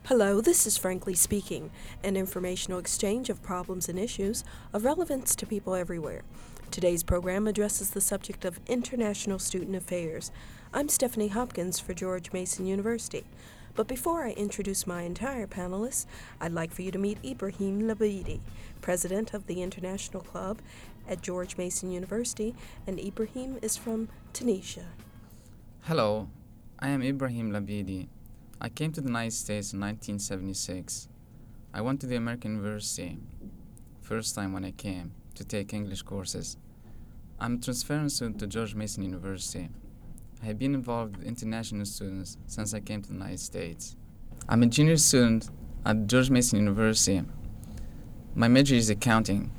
Hello, this is Frankly Speaking, an informational exchange of problems and issues of relevance to people everywhere. Today's program addresses the subject of international student affairs. I'm Stephanie Hopkins for George Mason University. But before I introduce my entire panelists, I'd like for you to meet Ibrahim Labidi, president of the International Club at George Mason University, and Ibrahim is from Tunisia. Hello, I am Ibrahim Labidi. I came to the United States in 1976. I went to the American University, first time when I came, to take English courses. I'm a transferring student to George Mason University. I have been involved with international students since I came to the United States. I'm a junior student at George Mason University. My major is accounting.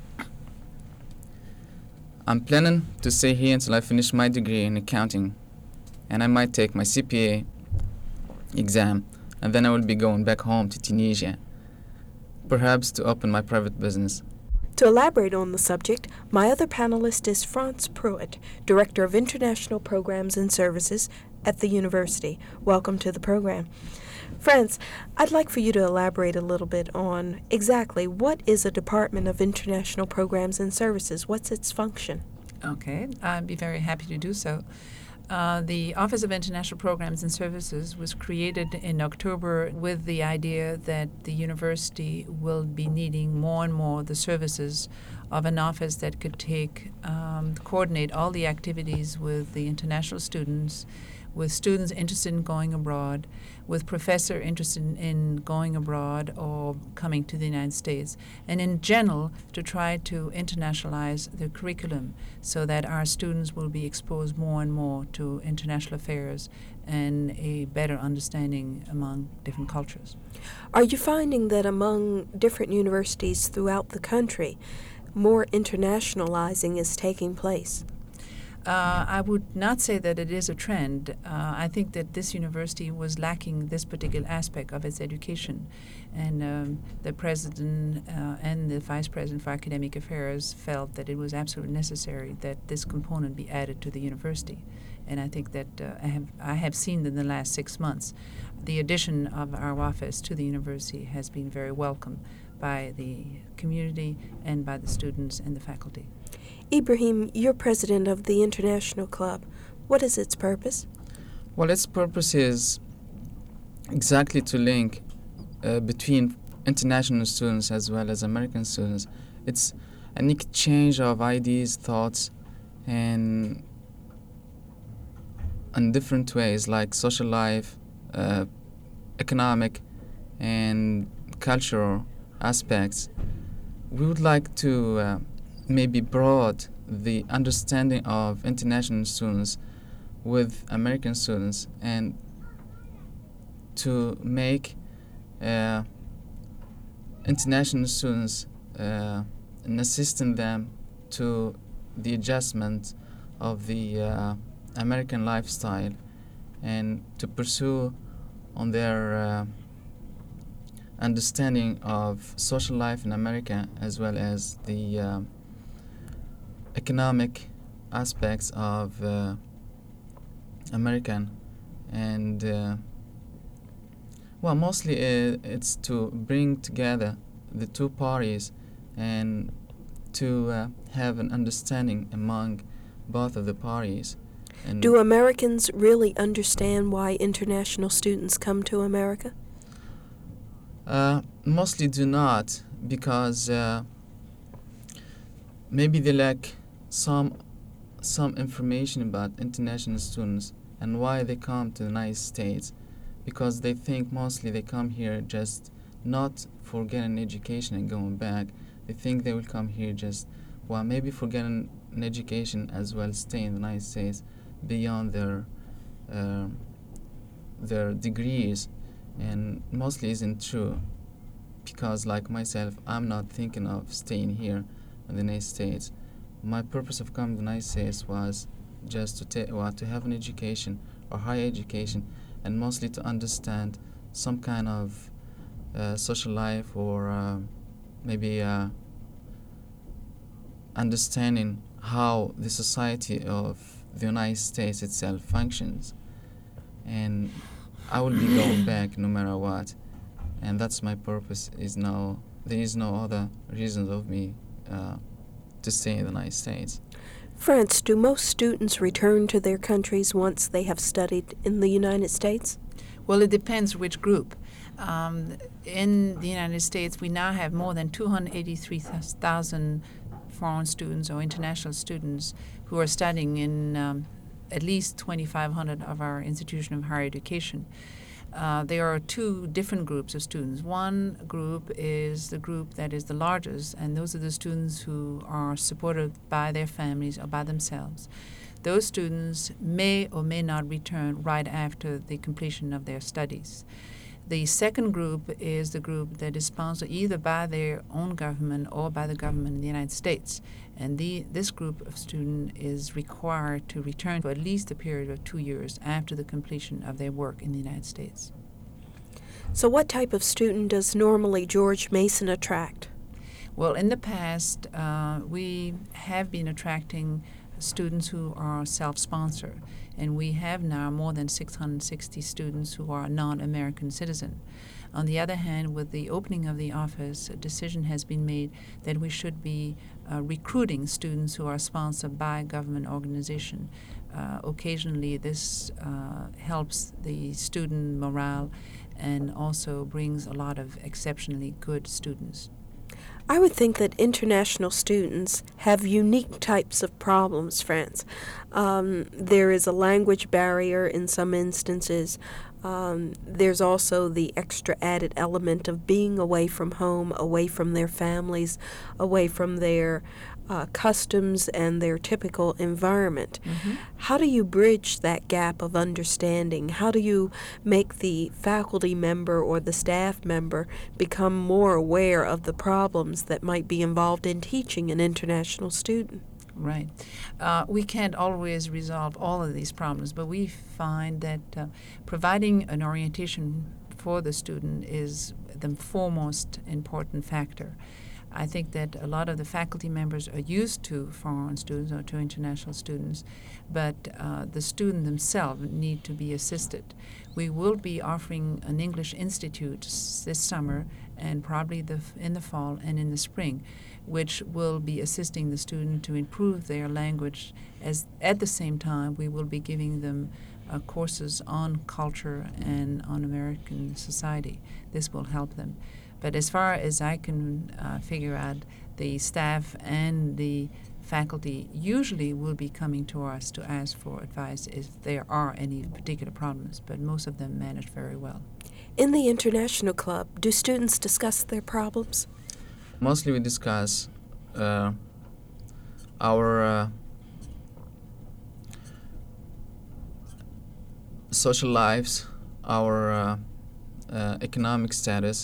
I'm planning to stay here until I finish my degree in accounting, and I might take my CPA exam, and then I will be going back home to Tunisia, perhaps to open my private business. To elaborate on the subject, my other panelist is Franz Pruitt, Director of International Programs and Services at the university. Welcome to the program. Franz, I'd like for you to elaborate a little bit on exactly what is a Department of International Programs and Services? What's its function? Okay, I'd be very happy to do so. The Office of International Programs and Services was created in October with the idea that the university will be needing more and more the services of an office that could coordinate all the activities with the international students, with students interested in going abroad, with professors interested in going abroad or coming to the United States, and in general to try to internationalize the curriculum so that our students will be exposed more and more to international affairs and a better understanding among different cultures. Are you finding that among different universities throughout the country, more internationalizing is taking place? I would not say that it is a trend. I think that this university was lacking this particular aspect of its education. And the president and the vice president for academic affairs felt that it was absolutely necessary that this component be added to the university. And I think that I have seen in the last 6 months the addition of our office to the university has been very welcome by the community and by the students and the faculty. Ibrahim, you're president of the International Club. What is its purpose? Well, its purpose is exactly to link between international students as well as American students. It's an exchange of ideas, thoughts, and in different ways like social life, economic, and cultural aspects. We would like to maybe broaden the understanding of international students with American students and to make international students and assisting them to the adjustment of the American lifestyle and to pursue on their understanding of social life in America as well as the economic aspects of American and mostly it's to bring together the two parties and to have an understanding among both of the parties. And do Americans really understand why international students come to America? Mostly do not, because maybe they lack some information about international students and why they come to the United States, because they think mostly they come here just not for getting education and going back. They think they will come here just, maybe for getting an education as well stay in the United States beyond their degrees, and mostly isn't true, because like myself, I'm not thinking of staying here in the United States. My purpose of coming to the United States was just to have an education or higher education, and mostly to understand some kind of social life or maybe understanding how the society of the United States itself functions. And I will be going back no matter what. and that's my purpose. There is no other reason of me to stay in the United States. France, do most students return to their countries once they have studied in the United States? Well, it depends which group. In the United States, we now have more than 283,000 foreign students or international students who are studying in at least 2,500 of our institution of higher education. There are two different groups of students. One group is the group that is the largest, and those are the students who are supported by their families or by themselves. Those students may or may not return right after the completion of their studies. The second group is the group that is sponsored either by their own government or by the government in the United States. And this group of students is required to return for at least a period of 2 years after the completion of their work in the United States. So what type of student does normally George Mason attract? Well, in the past, we have been attracting students who are self-sponsored, and we have now more than 660 students who are non-American citizens. On the other hand, with the opening of the office, a decision has been made that we should be recruiting students who are sponsored by government organization. Occasionally, this helps the student morale and also brings a lot of exceptionally good students. I would think that international students have unique types of problems, France. There is a language barrier in some instances. There's also the extra added element of being away from home, away from their families, away from their customs and their typical environment. Mm-hmm. How do you bridge that gap of understanding? How do you make the faculty member or the staff member become more aware of the problems that might be involved in teaching an international student? Right. We can't always resolve all of these problems, but we find that providing an orientation for the student is the foremost important factor. I think that a lot of the faculty members are used to foreign students or to international students, but the student themselves need to be assisted. We will be offering an English Institute this summer and probably in the fall and in the spring, which will be assisting the student to improve their language. As at the same time, we will be giving them courses on culture and on American society. This will help them. But as far as I can figure out, the staff and the faculty usually will be coming to us to ask for advice if there are any particular problems, but most of them manage very well. In the International Club, do students discuss their problems? Mostly we discuss our social lives, our economic status,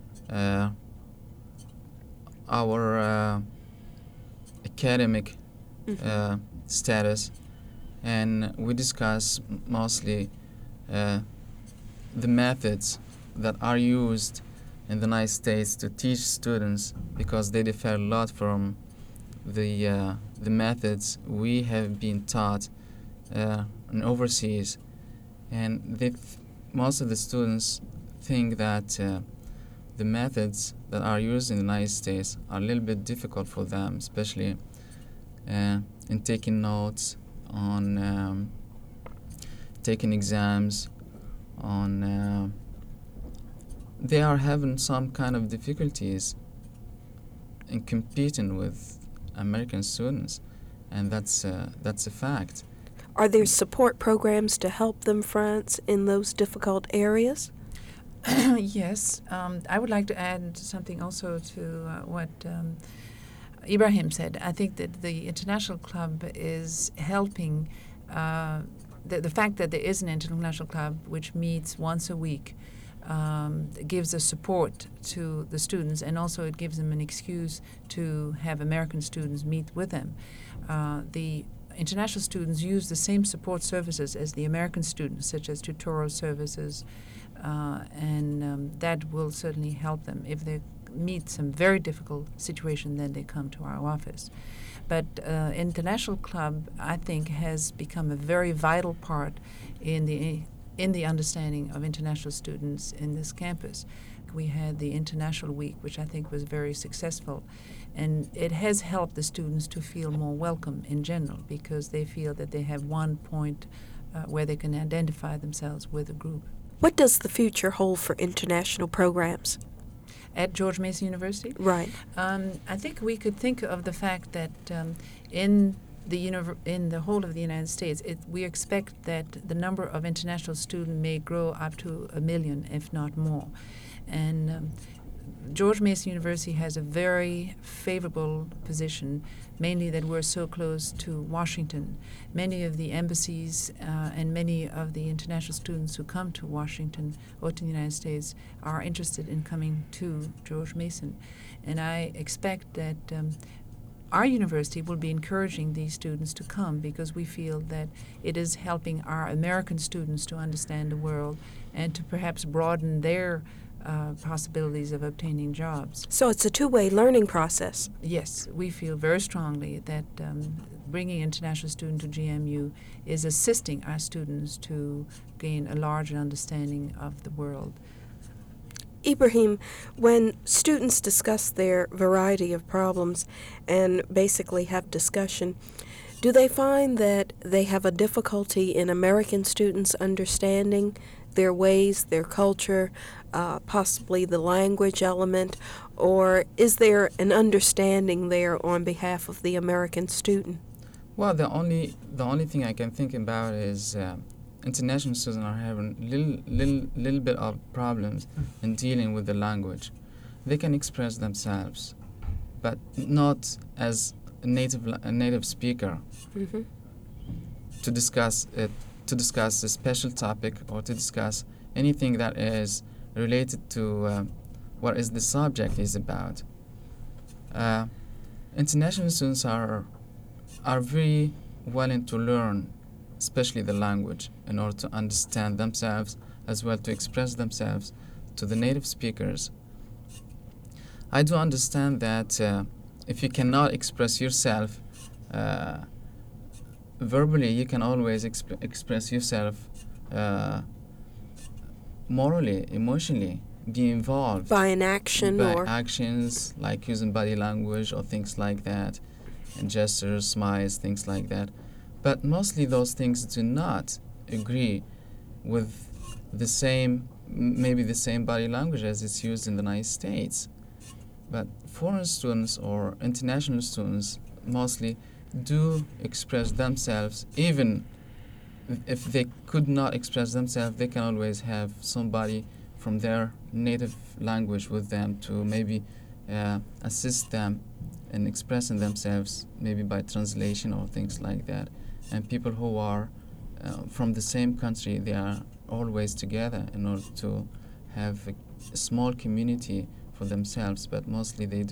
our academic status, and we discuss mostly the methods that are used in the United States to teach students, because they differ a lot from the methods we have been taught in overseas, and most of the students think that the methods that are used in the United States are a little bit difficult for them, especially in taking notes, on taking exams, on they are having some kind of difficulties in competing with American students, and that's a fact. Are there support programs to help them, France, in those difficult areas? Yes. I would like to add something also to what Ibrahim said. I think that the International Club is helping. The fact that there is an International Club which meets once a week gives a support to the students, and also it gives them an excuse to have American students meet with them. The international students use the same support services as the American students, such as tutorial services, and that will certainly help them. If they meet some very difficult situation, then they come to our office. But International Club, I think, has become a very vital part in the understanding of international students in this campus. we had the International Week, which I think was very successful. And it has helped the students to feel more welcome in general because they feel that they have one point where they can identify themselves with a group. What does the future hold for international programs? At George Mason University? Right. I think we could think of the fact that in the whole of the United States, we expect that the number of international students may grow up to 1 million, if not more. And George Mason University has a very favorable position, mainly that we're so close to Washington. Many of the embassies and many of the international students who come to Washington or to the United States are interested in coming to George Mason. And I expect that our university will be encouraging these students to come because we feel that it is helping our American students to understand the world and to perhaps broaden their possibilities of obtaining jobs. So it's a two-way learning process. Yes, we feel very strongly that bringing international students to GMU is assisting our students to gain a larger understanding of the world. Ibrahim, when students discuss their variety of problems and basically have discussion, do they find that they have a difficulty in American students understanding their ways, their culture, possibly the language element, or is there an understanding there on behalf of the American student? Well, the only thing I can think about is international students are having little bit of problems in dealing with the language. They can express themselves, but not as a native speaker. Mm-hmm. To discuss a special topic or to discuss anything that is related to what is the subject is about. International students are very willing to learn, especially the language, in order to understand themselves as well to express themselves to the native speakers. I do understand that if you cannot express yourself verbally, you can always express yourself morally, emotionally, be involved. By an action by actions like using body language or things like that, and gestures, smiles, things like that. But mostly those things do not agree with maybe the same body language as it's used in the United States. But foreign students or international students mostly do express themselves. Even if they could not express themselves, they can always have somebody from their native language with them to maybe assist them in expressing themselves, maybe by translation or things like that. And people who are from the same country, they are always together in order to have a small community for themselves, but mostly they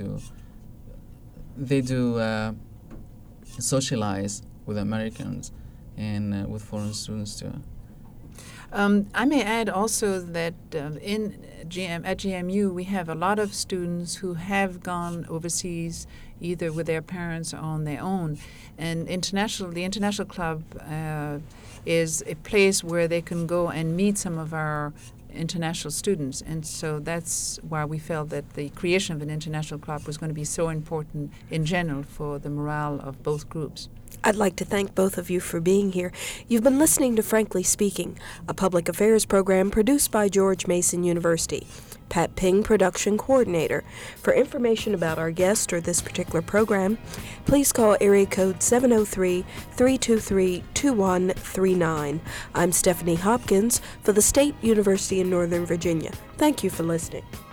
do socialize with Americans and with foreign students too. I may add also that at GMU we have a lot of students who have gone overseas either with their parents or on their own. And the International Club is a place where they can go and meet some of our international students. And so that's why we felt that the creation of an international club was going to be so important in general for the morale of both groups. I'd like to thank both of you for being here. You've been listening to Frankly Speaking, a public affairs program produced by George Mason University. Pat Ping, production coordinator. For information about our guest or this particular program, please call area code 703-323-2139. I'm Stephanie Hopkins for the State University in Northern Virginia. Thank you for listening.